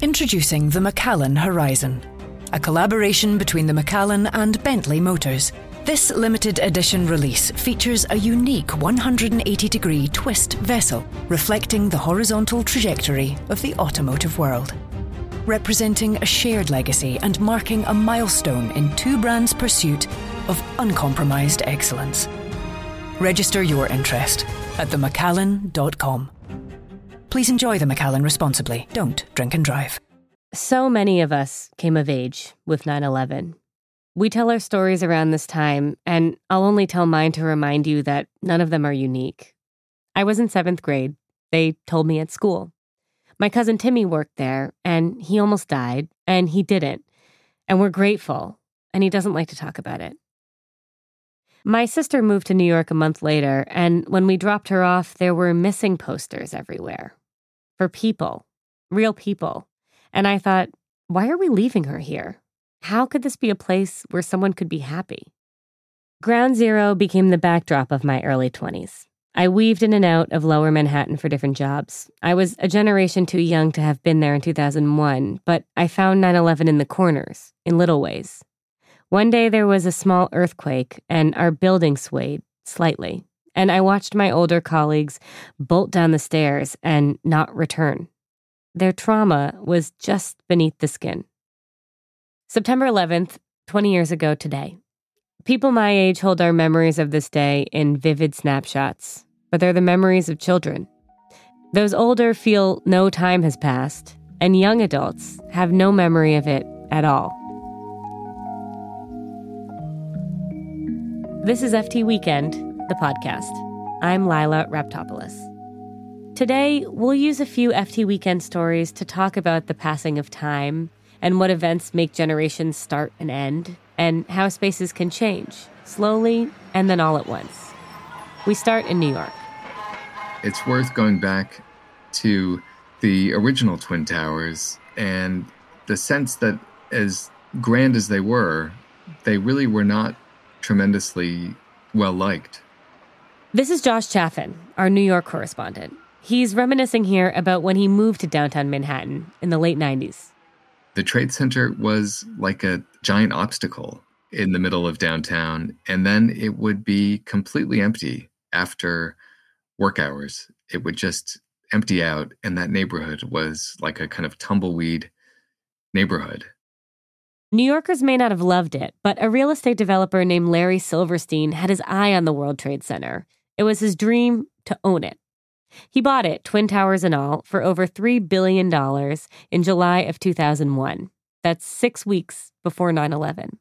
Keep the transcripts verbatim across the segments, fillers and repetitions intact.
Introducing the Macallan Horizon, a collaboration between the Macallan and Bentley Motors. This limited edition release features a unique one hundred eighty degree twist vessel, reflecting the horizontal trajectory of the automotive world. Representing a shared legacy and marking a milestone in two brands' pursuit of uncompromised excellence. Register your interest at the macallan dot com. Please enjoy the Macallan responsibly. Don't drink and drive. So many of us came of age with nine eleven. We tell our stories around this time, and I'll only tell mine to remind you that none of them are unique. I was in seventh grade. They told me at school. My cousin Timmy worked there, and he almost died, and he didn't. And we're grateful, and he doesn't like to talk about it. My sister moved to New York a month later, and when we dropped her off, there were missing posters everywhere. For people, real people. And I thought, why are we leaving her here? How could this be a place where someone could be happy? Ground Zero became the backdrop of my early twenties. I weaved in and out of Lower Manhattan for different jobs. I was a generation too young to have been there in two thousand one, but I found nine eleven in the corners, in little ways. One day there was a small earthquake, and our building swayed slightly. And I watched my older colleagues bolt down the stairs and not return. Their trauma was just beneath the skin. September eleventh, twenty years ago today. People my age hold our memories of this day in vivid snapshots, but they're the memories of children. Those older feel no time has passed, and young adults have no memory of it at all. This is F T Weekend, the podcast. I'm Lila Raptopoulos. Today, we'll use a few F T Weekend stories to talk about the passing of time and what events make generations start and end, and how spaces can change, slowly and then all at once. We start in New York. It's worth going back to the original Twin Towers and the sense that as grand as they were, they really were not tremendously well-liked. This is Josh Chaffin, our New York correspondent. He's reminiscing here about when he moved to downtown Manhattan in the late nineties. The Trade Center was like a giant obstacle in the middle of downtown, and then it would be completely empty after work hours. It would just empty out, and that neighborhood was like a kind of tumbleweed neighborhood. New Yorkers may not have loved it, but a real estate developer named Larry Silverstein had his eye on the World Trade Center. It was his dream to own it. He bought it, Twin Towers and all, for over three billion dollars in July of two thousand one. That's six weeks before nine eleven.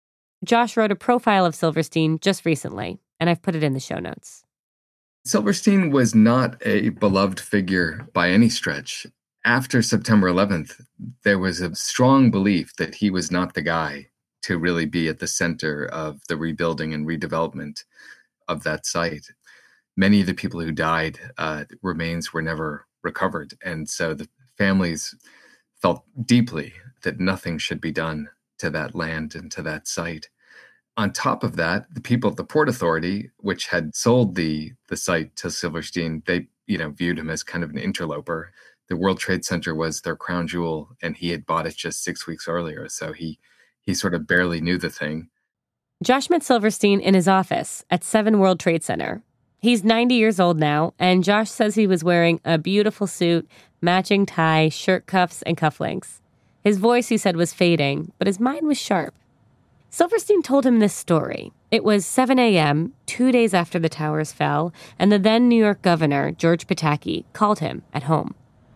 Josh wrote a profile of Silverstein just recently, and I've put it in the show notes. Silverstein was not a beloved figure by any stretch. After September eleventh, there was a strong belief that he was not the guy to really be at the center of the rebuilding and redevelopment of that site. Many of the people who died, uh, remains were never recovered. And so the families felt deeply that nothing should be done to that land and to that site. On top of that, the people at the Port Authority, which had sold the, the site to Silverstein, they you know viewed him as kind of an interloper. The World Trade Center was their crown jewel, and he had bought it just six weeks earlier. So he he sort of barely knew the thing. Josh met Silverstein in his office at seven World Trade Center. He's ninety years old now, and Josh says he was wearing a beautiful suit, matching tie, shirt cuffs, and cufflinks. His voice, he said, was fading, but his mind was sharp. Silverstein told him this story. It was seven a.m., two days after the towers fell, and the then New York governor, George Pataki, called him at home.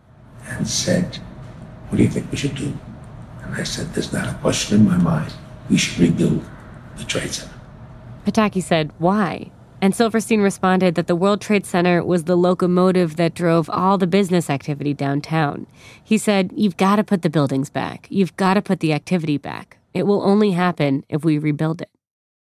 And said, what do you think we should do? And I said, there's not a question in my mind. We should rebuild the Trade Center. Pataki said, why? And Silverstein responded that the World Trade Center was the locomotive that drove all the business activity downtown. He said, you've got to put the buildings back. You've got to put the activity back. It will only happen if we rebuild it.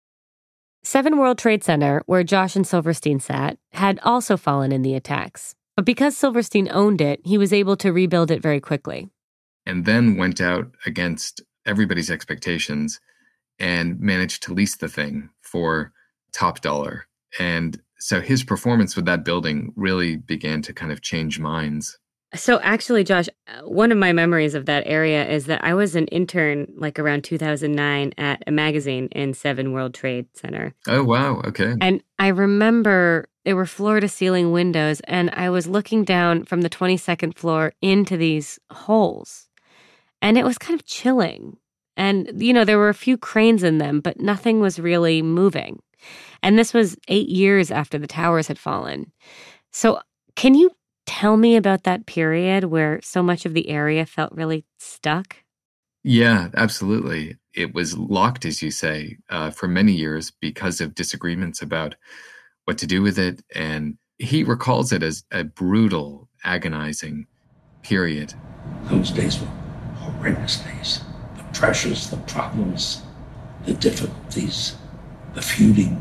seven World Trade Center, where Josh and Silverstein sat, had also fallen in the attacks. But because Silverstein owned it, he was able to rebuild it very quickly. And then went out against everybody's expectations and managed to lease the thing for top dollar. And so his performance with that building really began to kind of change minds. So actually, Josh, one of my memories of that area is that I was an intern like around two thousand nine at a magazine in Seven World Trade Center. Oh, wow. Okay. And I remember there were floor-to-ceiling windows, and I was looking down from the twenty-second floor into these holes. And it was kind of chilling. And, you know, there were a few cranes in them, but nothing was really moving. And this was eight years after the towers had fallen. So can you tell me about that period where so much of the area felt really stuck? Yeah, absolutely. It was locked, as you say, uh, for many years because of disagreements about what to do with it. And he recalls it as a brutal, agonizing period. Those days were horrendous days. The pressures, the problems, the difficulties, the feuding.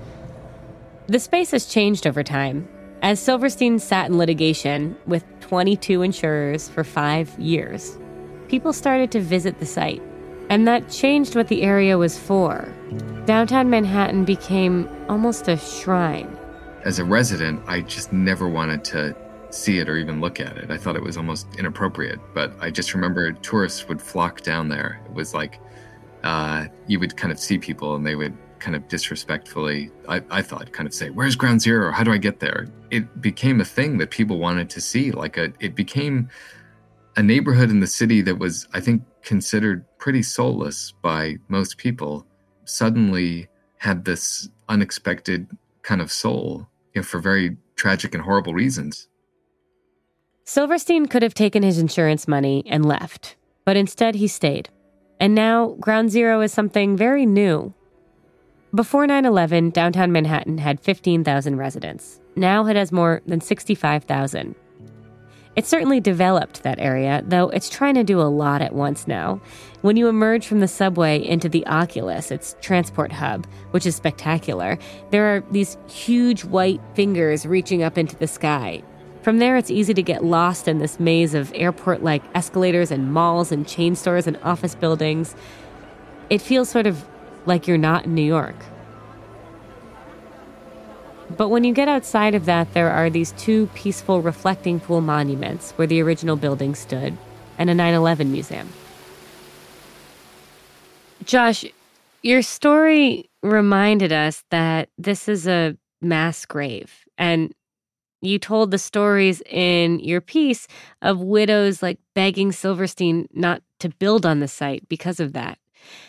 The space has changed over time. As Silverstein sat in litigation with twenty-two insurers for five years, people started to visit the site. And that changed what the area was for. Downtown Manhattan became almost a shrine. As a resident, I just never wanted to see it or even look at it. I thought it was almost inappropriate, but I just remember tourists would flock down there. It was like uh, you would kind of see people and they would kind of disrespectfully, I, I thought, kind of say, "Where's Ground Zero? How do I get there?" It became a thing that people wanted to see. Like a, it became a neighborhood in the city that was, I think, considered pretty soulless by most people, suddenly had this unexpected kind of soul, you know, for very tragic and horrible reasons. Silverstein could have taken his insurance money and left, but instead he stayed. And now Ground Zero is something very new. Before nine eleven, downtown Manhattan had fifteen thousand residents. Now it has more than sixty-five thousand. It's certainly developed, that area, though it's trying to do a lot at once now. When you emerge from the subway into the Oculus, its transport hub, which is spectacular, there are these huge white fingers reaching up into the sky. From there, it's easy to get lost in this maze of airport-like escalators and malls and chain stores and office buildings. It feels sort of like you're not in New York. But when you get outside of that, there are these two peaceful reflecting pool monuments where the original building stood, and a nine eleven museum. Josh, your story reminded us that this is a mass grave, and you told the stories in your piece of widows like begging Silverstein not to build on the site because of that.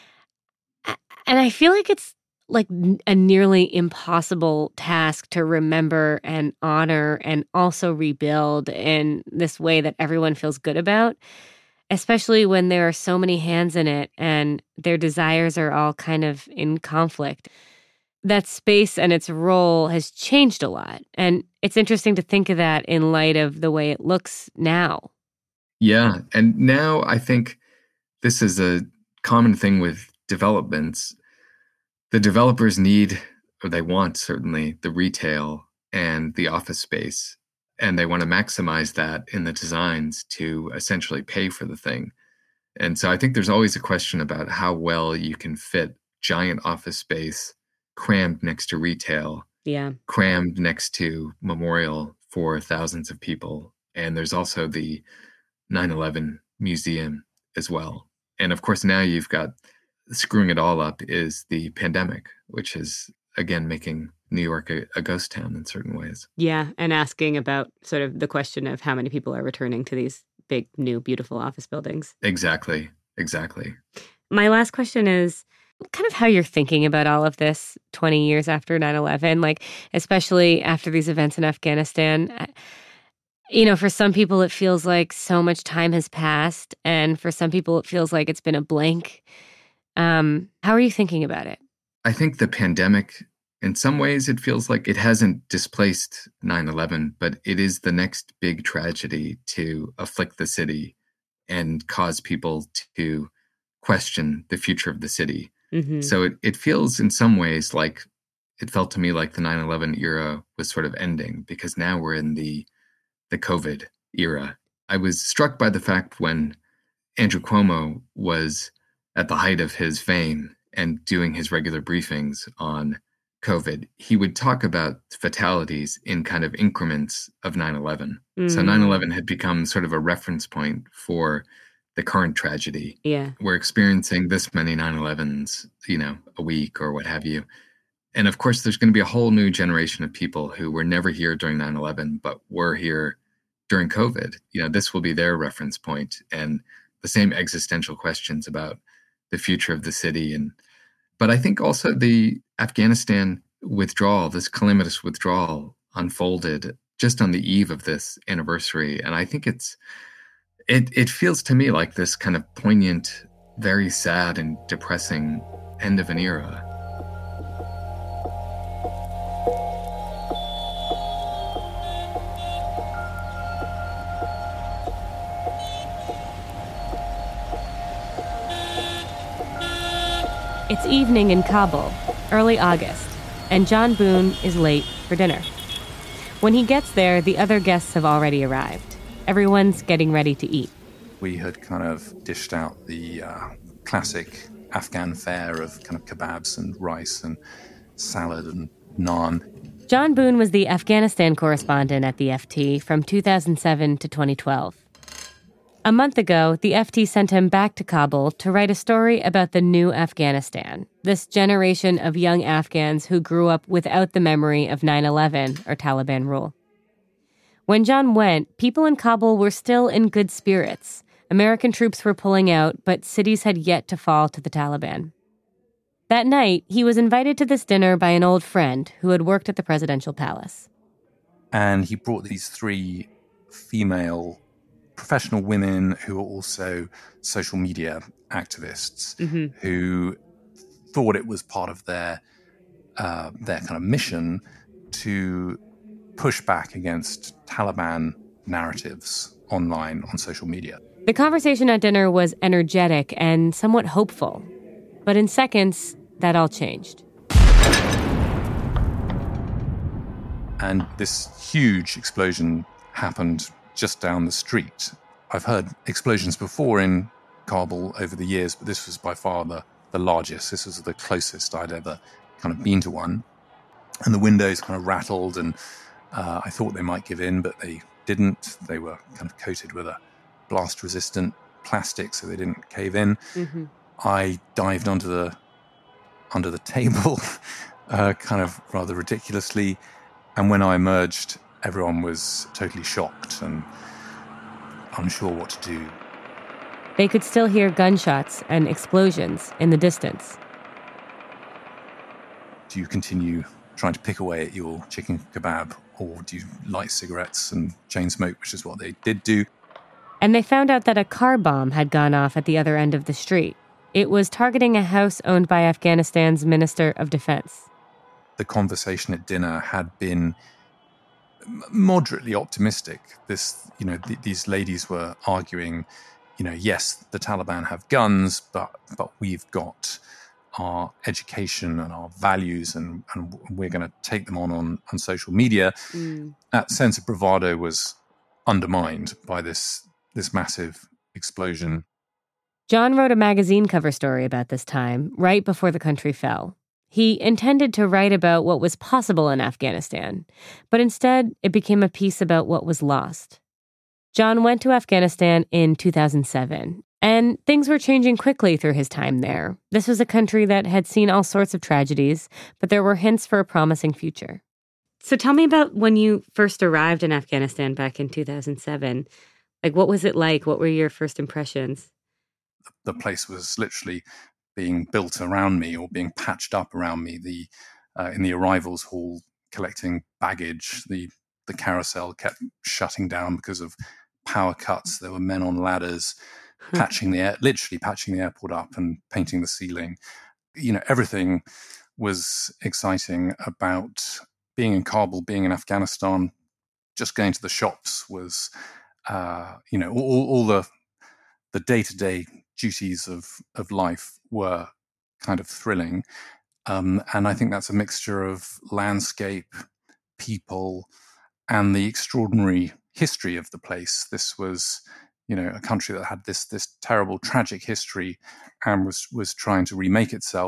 And I feel like it's like a nearly impossible task to remember and honor and also rebuild in this way that everyone feels good about, especially when there are so many hands in it and their desires are all kind of in conflict. That space and its role has changed a lot. And it's interesting to think of that in light of the way it looks now. Yeah. And now I think this is a common thing with developments. The developers need, or they want certainly, the retail and the office space. And they want to maximize that in the designs to essentially pay for the thing. And so I think there's always a question about how well you can fit giant office space crammed next to retail, yeah, crammed next to memorial for thousands of people. And there's also the nine eleven museum as well. And of course, now you've got screwing it all up is the pandemic, which is, again, making New York a, a ghost town in certain ways. Yeah, and asking about sort of the question of how many people are returning to these big, new, beautiful office buildings. Exactly, exactly. My last question is kind of how you're thinking about all of this twenty years after nine eleven, like especially after these events in Afghanistan. You know, for some people, it feels like so much time has passed, and for some people, it feels like it's been a blank. Um, how are you thinking about it? I think the pandemic, in some ways, it feels like it hasn't displaced nine eleven, but it is the next big tragedy to afflict the city and cause people to question the future of the city. Mm-hmm. So it, it feels in some ways like, it felt to me like the nine eleven era was sort of ending, because now we're in the, the COVID era. I was struck by the fact when Andrew Cuomo was at the height of his fame and doing his regular briefings on COVID, he would talk about fatalities in kind of increments of nine eleven. Mm. So nine eleven had become sort of a reference point for the current tragedy. Yeah. We're experiencing this many nine elevens, you know, a week or what have you. And of course, there's going to be a whole new generation of people who were never here during nine eleven, but were here during COVID. You know, this will be their reference point, and the same existential questions about the future of the city. And but I think also the Afghanistan withdrawal, this calamitous withdrawal, unfolded just on the eve of this anniversary. And I think it's it it feels to me like this kind of poignant, very sad and depressing end of an era. It's evening in Kabul, early August, and John Boone is late for dinner. When he gets there, the other guests have already arrived. Everyone's getting ready to eat. We had kind of dished out the uh, classic Afghan fare of kind of kebabs and rice and salad and naan. John Boone was the Afghanistan correspondent at the F T from two thousand seven to twenty twelve. A month ago, the F T sent him back to Kabul to write a story about the new Afghanistan, this generation of young Afghans who grew up without the memory of nine eleven or Taliban rule. When John went, people in Kabul were still in good spirits. American troops were pulling out, but cities had yet to fall to the Taliban. That night, he was invited to this dinner by an old friend who had worked at the presidential palace. And he brought these three female professional women who are also social media activists, mm-hmm. who thought it was part of their uh, their kind of mission to push back against Taliban narratives online on social media. The conversation at dinner was energetic and somewhat hopeful, but in seconds, that all changed. And this huge explosion happened just down the street. I've heard explosions before in Kabul over the years, but this was by far the, the largest. This was the closest I'd ever kind of been to one. And the windows kind of rattled, and uh, I thought they might give in, but they didn't. They were kind of coated with a blast-resistant plastic, so they didn't cave in. Mm-hmm. I dived onto the under the table, uh, kind of rather ridiculously, and when I emerged, everyone was totally shocked and unsure what to do. They could still hear gunshots and explosions in the distance. Do you continue trying to pick away at your chicken kebab, or do you light cigarettes and chain smoke, which is what they did do? And they found out that a car bomb had gone off at the other end of the street. It was targeting a house owned by Afghanistan's Minister of Defense. The conversation at dinner had been moderately optimistic. This, you know, th- these ladies were arguing, you know, yes, the Taliban have guns, but but we've got our education and our values, and, and we're going to take them on, on on social media. Mm. That sense of bravado was undermined by this this massive explosion. John wrote a magazine cover story about this time, right before the country fell. He intended to write about what was possible in Afghanistan, but instead it became a piece about what was lost. John went to Afghanistan in two thousand seven, and things were changing quickly through his time there. This was a country that had seen all sorts of tragedies, but there were hints for a promising future. So tell me about when you first arrived in Afghanistan back in two thousand seven. Like, what was it like? What were your first impressions? The place was literally being built around me, or being patched up around me. The uh, in the arrivals hall, collecting baggage, the the carousel kept shutting down because of power cuts. There were men on ladders patching the air, literally patching the airport up and painting the ceiling. You know, everything was exciting about being in Kabul, being in Afghanistan. Just going to the shops was, uh, you know, all, all the the day-to-day duties of, of life were kind of thrilling. Um, and I think that's a mixture of landscape, people, and the extraordinary history of the place. This was, you know, a country that had this this terrible, tragic history and was was trying to remake itself.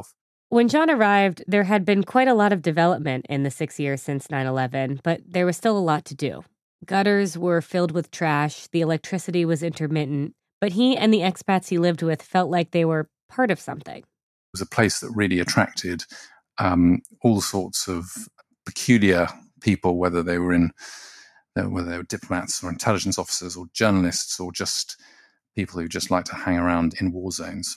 When John arrived, there had been quite a lot of development in the six years since nine eleven, but there was still a lot to do. Gutters were filled with trash, the electricity was intermittent, but he and the expats he lived with felt like they were part of something. It was a place that really attracted um, all sorts of peculiar people, whether they were in, whether they were diplomats or intelligence officers or journalists or just people who just like to hang around in war zones.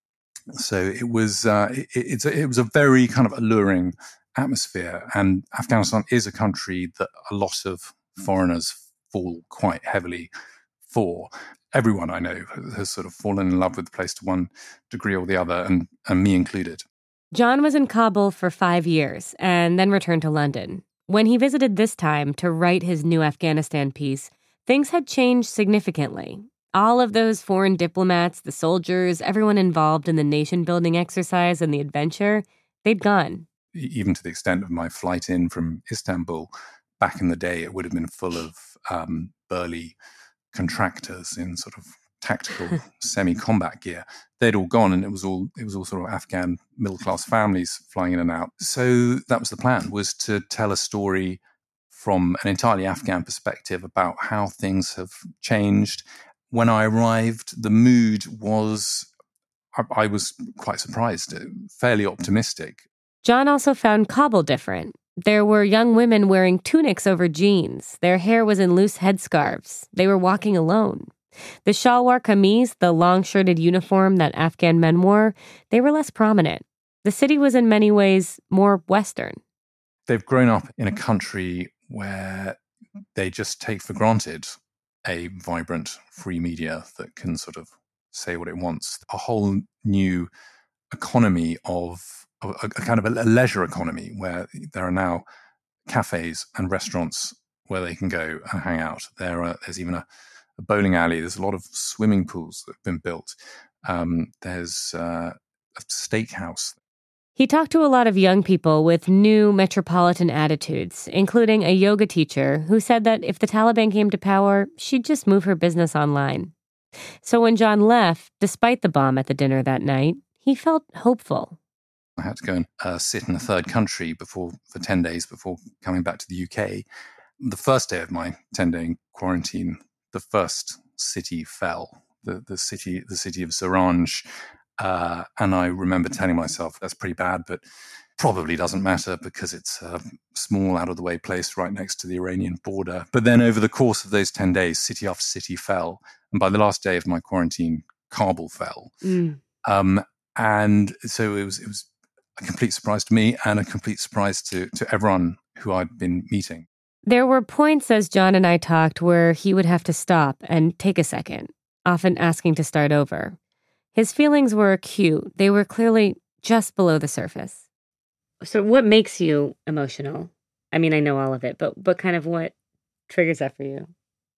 So it was uh, it, it's a, it was a very kind of alluring atmosphere, and Afghanistan is a country that a lot of foreigners fall quite heavily for. Everyone I know has sort of fallen in love with the place to one degree or the other, and, and me included. John was in Kabul for five years and then returned to London. When he visited this time to write his new Afghanistan piece, things had changed significantly. All of those foreign diplomats, the soldiers, everyone involved in the nation-building exercise and the adventure, they'd gone. Even to the extent of my flight in from Istanbul, back in the day, it would have been full of um, burly contractors in sort of tactical semi-combat gear. They'd all gone, and it was all it was all sort of Afghan middle-class families flying in and out. So that was the plan, was to tell a story from an entirely Afghan perspective about how things have changed. When I arrived, the mood was, I, I was quite surprised, fairly optimistic. John also found Kabul different. There were young women wearing tunics over jeans. Their hair was in loose headscarves. They were walking alone. The shalwar kameez, the long-shirted uniform that Afghan men wore, they were less prominent. The city was in many ways more Western. They've grown up in a country where they just take for granted a vibrant free media that can sort of say what it wants. A whole new economy of, of a, a kind of a leisure economy where there are now cafes and restaurants where they can go and hang out. There are, there's even a, a bowling alley. There's a lot of swimming pools that have been built. Um, there's uh, a steakhouse. He talked to a lot of young people with new metropolitan attitudes, including a yoga teacher who said that if the Taliban came to power, she'd just move her business online. So when John left, despite the bomb at the dinner that night, he felt hopeful. I had to go and uh, sit in a third country before for ten days before coming back to the U K. The first day of my ten-day quarantine, the first city fell, the, the city the city of Zaranj. Uh, and I remember telling myself, that's pretty bad, but probably doesn't matter because it's a small, out-of-the-way place right next to the Iranian border. But then over the course of those ten days, city after city fell. And by the last day of my quarantine, Kabul fell. Mm. Um, and so it was it was a complete surprise to me and a complete surprise to, to everyone who I'd been meeting. There were points as John and I talked where he would have to stop and take a second, often asking to start over. His feelings were acute. They were clearly just below the surface. So what makes you emotional? I mean, I know all of it, but but kind of what triggers that for you?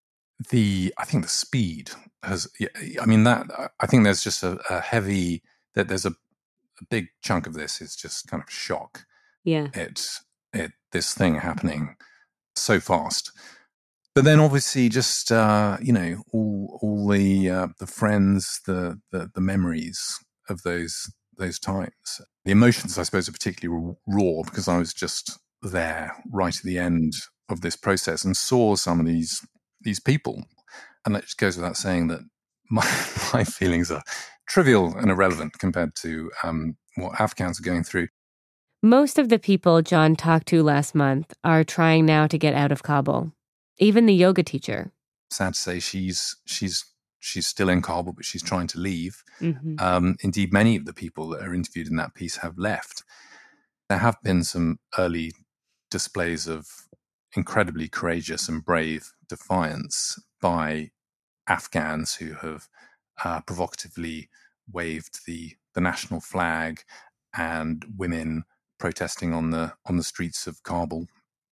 The I think the speed has. I mean that I think there's just a, a heavy that there's a, a big chunk of this is just kind of shock. Yeah, it's it this thing happening so fast. But then, obviously, just uh, you know, all all the uh, the friends, the, the the memories of those those times, the emotions, I suppose, are particularly raw because I was just there right at the end of this process and saw some of these these people, and it just goes without saying that my my feelings are trivial and irrelevant compared to um, what Afghans are going through. Most of the people John talked to last month are trying now to get out of Kabul. Even the yoga teacher. Sad to say, she's she's she's still in Kabul, but she's trying to leave. Mm-hmm. Um, indeed, many of the people that are interviewed in that piece have left. There have been some early displays of incredibly courageous and brave defiance by Afghans who have uh, provocatively waved the the national flag, and women protesting on the on the streets of Kabul.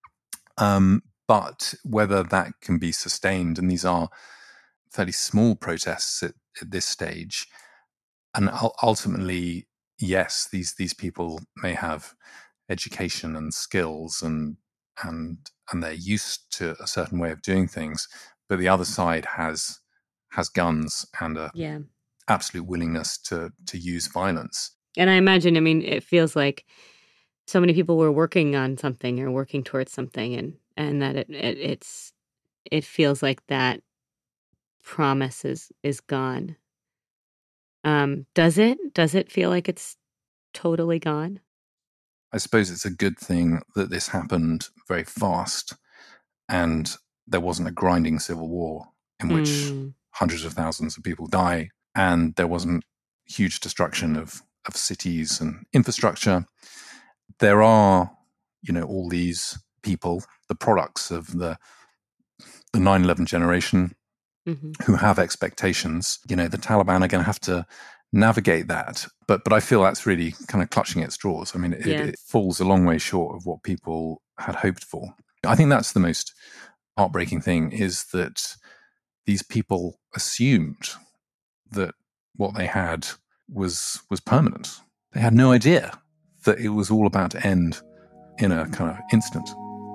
Um, But whether that can be sustained, and these are fairly small protests at, at this stage, and ultimately, yes, these these people may have education and skills, and and and they're used to a certain way of doing things, but the other side has has guns and a yeah. absolute willingness to to use violence. And I imagine, I mean, it feels like so many people were working on something or working towards something, and, and that it, it it's it feels like that promise is, is gone. Um, does it? Does it feel like it's totally gone? I suppose it's a good thing that this happened very fast and there wasn't a grinding civil war in which mm. hundreds of thousands of people die, and there wasn't huge destruction of, of cities and infrastructure. There are, you know, all these people, the products of the the nine eleven generation, mm-hmm. who have expectations. You know, the Taliban are going to have to navigate that. But but I feel that's really kind of clutching at straws. I mean, it, yeah. it falls a long way short of what people had hoped for. I think that's the most heartbreaking thing, is that these people assumed that what they had was was permanent. They had no idea that it was all about to end in a kind of instant.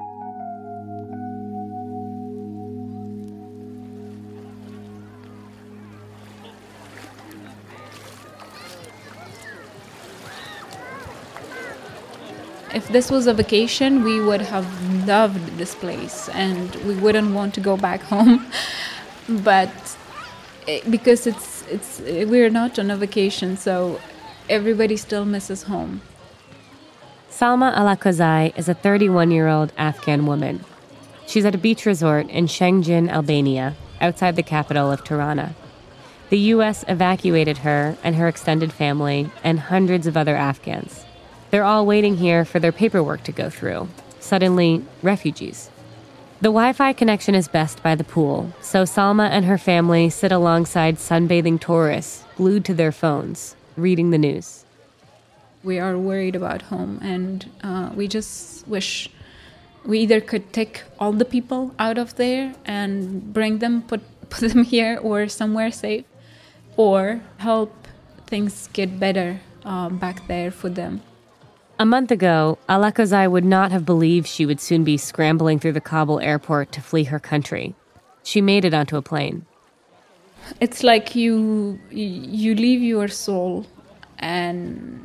If this was a vacation, we would have loved this place and we wouldn't want to go back home. But it, because it's it's we're not on a vacation, so everybody still misses home. Salma Alakozai is a thirty-one-year-old Afghan woman. She's at a beach resort in Shengjin, Albania, outside the capital of Tirana. The U S evacuated her and her extended family and hundreds of other Afghans. They're all waiting here for their paperwork to go through. Suddenly, refugees. The Wi-Fi connection is best by the pool, so Salma and her family sit alongside sunbathing tourists, glued to their phones, reading the news. We are worried about home, and uh, we just wish we either could take all the people out of there and bring them, put, put them here or somewhere safe, or help things get better uh, back there for them. A month ago, Alakozai would not have believed she would soon be scrambling through the Kabul airport to flee her country. She made it onto a plane. It's like you you leave your soul and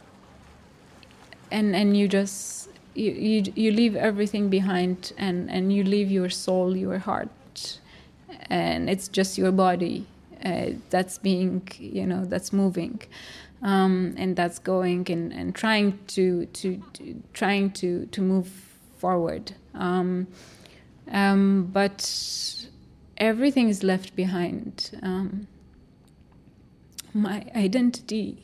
and and you just you you, you leave everything behind, and, and you leave your soul, your heart, and it's just your body uh, that's being, you know, that's moving. Um, and that's going and, and trying to, to, to trying to, to move forward. Um, um, but everything is left behind. Um, my identity.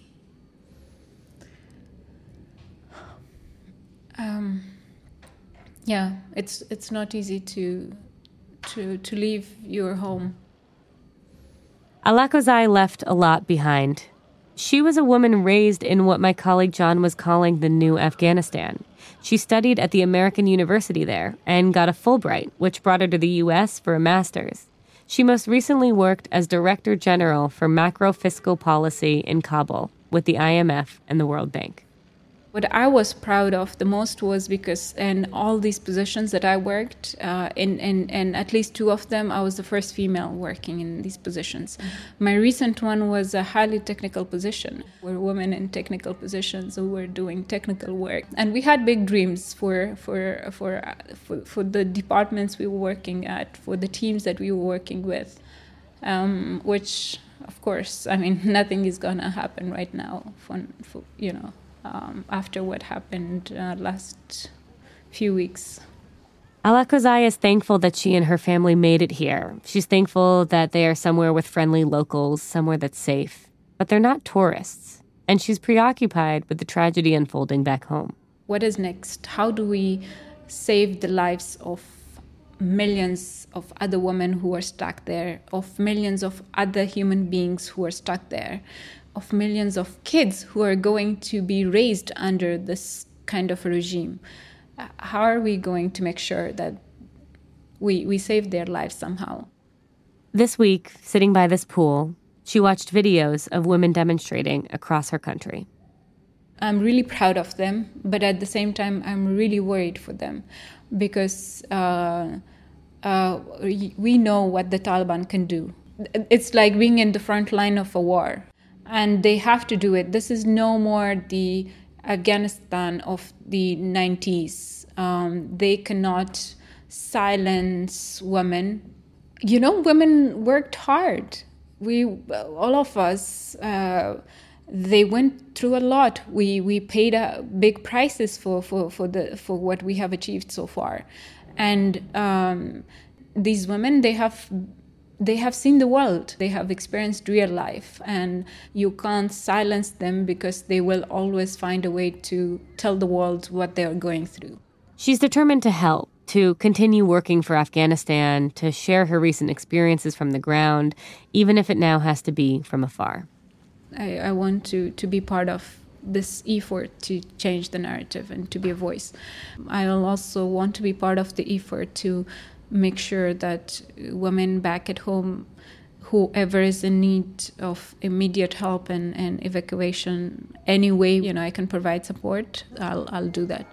Um, yeah, it's it's not easy to to to leave your home. Alakozai left a lot behind. She was a woman raised in what my colleague John was calling the new Afghanistan. She studied at the American University there and got a Fulbright, which brought her to the U S for a master's. She most recently worked as Director General for Macro Fiscal Policy in Kabul with the I M F and the World Bank. What I was proud of the most was because in all these positions that I worked, uh, in, in, in at least two of them, I was the first female working in these positions. Mm-hmm. My recent one was a highly technical position. We're women in technical positions who were doing technical work. And we had big dreams for, for, for, uh, for, for the departments we were working at, for the teams that we were working with, um, which, of course, I mean, nothing is going to happen right now, for, for you know, Um, after what happened uh, last few weeks. Alakozai is thankful that she and her family made it here. She's thankful that they are somewhere with friendly locals, somewhere that's safe. But they're not tourists. And she's preoccupied with the tragedy unfolding back home. What is next? How do we save the lives of millions of other women who are stuck there, of millions of other human beings who are stuck there, of millions of kids who are going to be raised under this kind of a regime? How are we going to make sure that we we save their lives somehow? This week, sitting by this pool, she watched videos of women demonstrating across her country. I'm really proud of them, but at the same time, I'm really worried for them because uh, uh, we know what the Taliban can do. It's like being in the front line of a war. And they have to do it. This is no more the Afghanistan of the nineties. Um, they cannot silence women. You know, women worked hard. We, all of us, uh, they went through a lot. We we paid uh, big prices for, for, for the for what we have achieved so far. And um, these women, they have they have seen the world. They have experienced real life, and you can't silence them because they will always find a way to tell the world what they are going through. She's determined to help, to continue working for Afghanistan, to share her recent experiences from the ground, even if it now has to be from afar. I, I want to, to be part of this effort to change the narrative and to be a voice. I'll also want to be part of the effort to make sure that women back at home, whoever is in need of immediate help and, and evacuation, any way, you know, I can provide support, I'll I'll do that.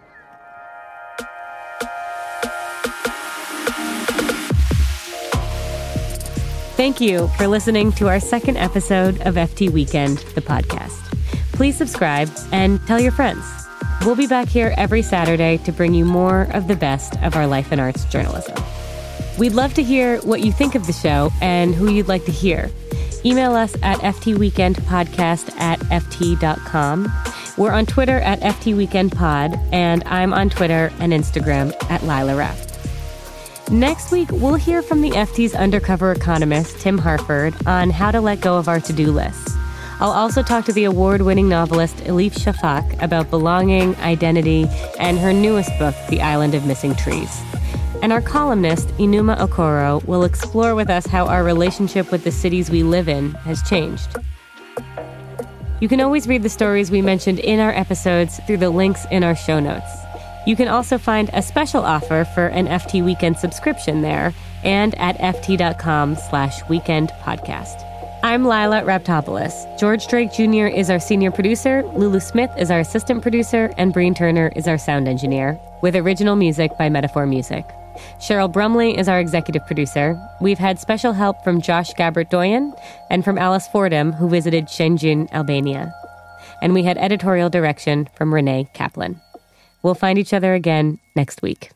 Thank you for listening to our second episode of F T Weekend, the podcast. Please subscribe and tell your friends. We'll be back here every Saturday to bring you more of the best of our life and arts journalism. We'd love to hear what you think of the show and who you'd like to hear. Email us at ftweekendpodcast at ft dot com. We're on Twitter at ftweekendpod, and I'm on Twitter and Instagram at Lila Raft. Next week, we'll hear from the F T's undercover economist, Tim Harford, on how to let go of our to-do lists. I'll also talk to the award-winning novelist Elif Shafak about belonging, identity, and her newest book, The Island of Missing Trees. And our columnist, Enuma Okoro, will explore with us how our relationship with the cities we live in has changed. You can always read the stories we mentioned in our episodes through the links in our show notes. You can also find a special offer for an F T Weekend subscription there and at ft.com slash weekend podcast. I'm Lila Raptopoulos. George Drake Junior is our senior producer, Lulu Smith is our assistant producer, and Breen Turner is our sound engineer, with original music by Metaphor Music. Cheryl Brumley is our executive producer. We've had special help from Josh Gabbert-Doyen and from Alice Fordham, who visited Shenzhen, Albania. And we had editorial direction from Renee Kaplan. We'll find each other again next week.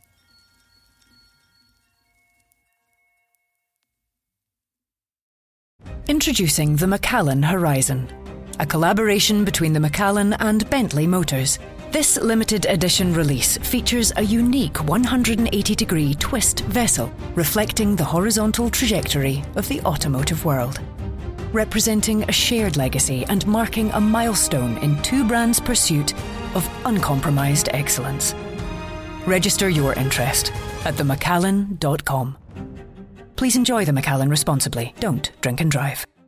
Introducing the Macallan Horizon, a collaboration between the Macallan and Bentley Motors. This limited edition release features a unique one hundred eighty degree twist vessel reflecting the horizontal trajectory of the automotive world, representing a shared legacy and marking a milestone in two brands' pursuit of uncompromised excellence. Register your interest at the macallan dot com. Please enjoy the Macallan responsibly. Don't drink and drive.